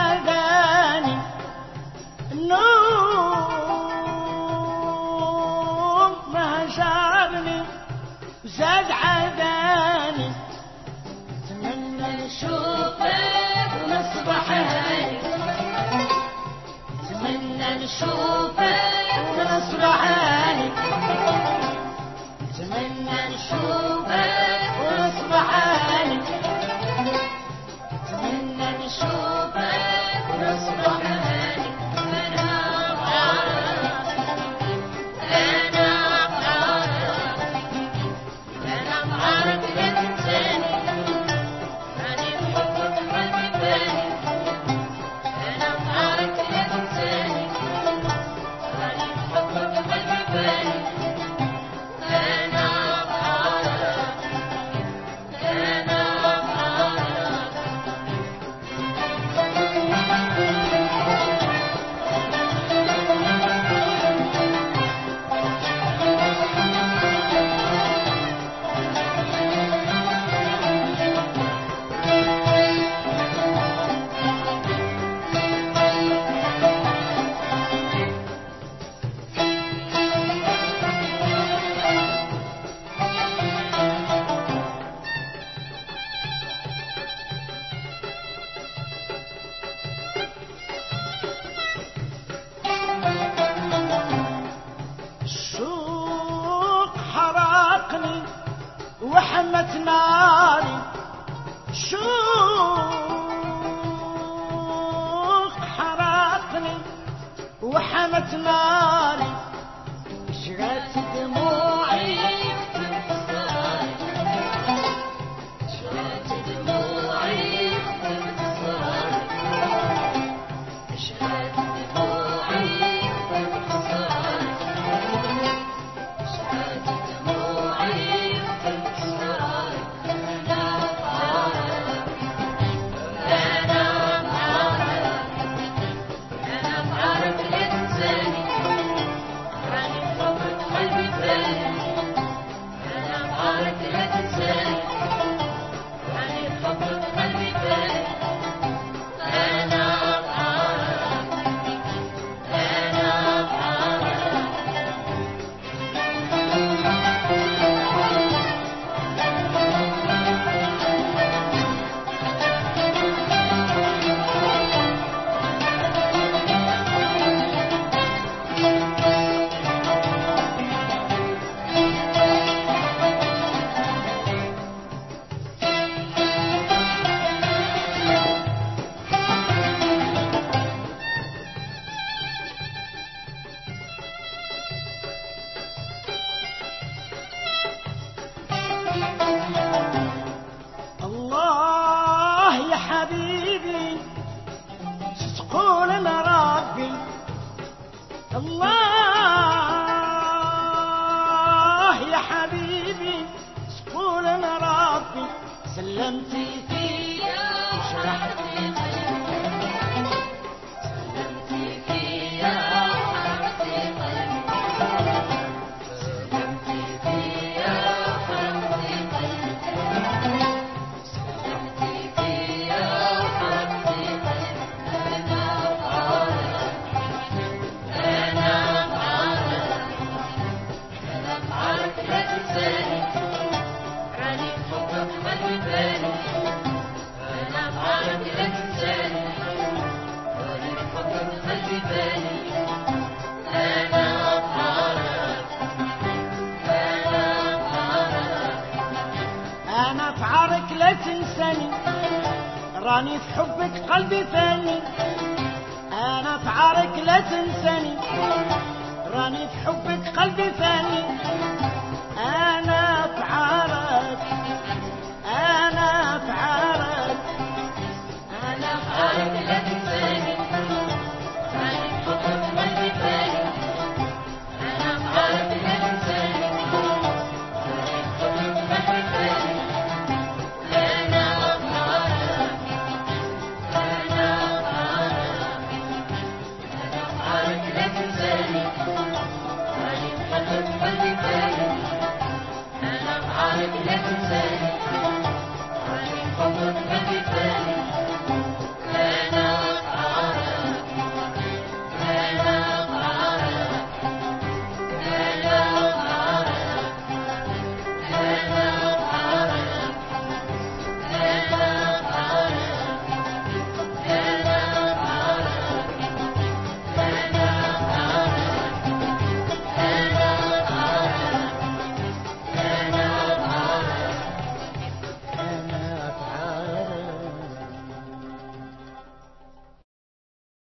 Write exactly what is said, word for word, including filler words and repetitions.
عداني النوم ما هجرني زاد عداني اتمنى نشوفك ونصبح هاني اتمنى نشوفك ونصبح هاني اتمنى نشوفك ونصبح هاني اتمنى نشوفك ونصبح هاني انا بعرف انا بعرف انا بعرف لا تنساني راني بحبك قلبي باني انا بعرف لا تنساني راني بحبك قلبي باني انا بعرف انا بعرف الشوق حرقني وحمت ناري الشوق حرقني وحمت ناري شغلت دموعي شغلت دموعي شغلت دموعي الله يا حبيبي ستقول انا ربي الله يا حبيبي ستقول انا ربي سلمتي فيا وشرحتي قلبي سلمتي فيا وحرقتي قلبي سلمتي فيا وحرقتي قلبي أنا في عارك لا تنساني راني في حبك قلبي فاني أنا في عارك لا تنساني راني في حبك قلبي فاني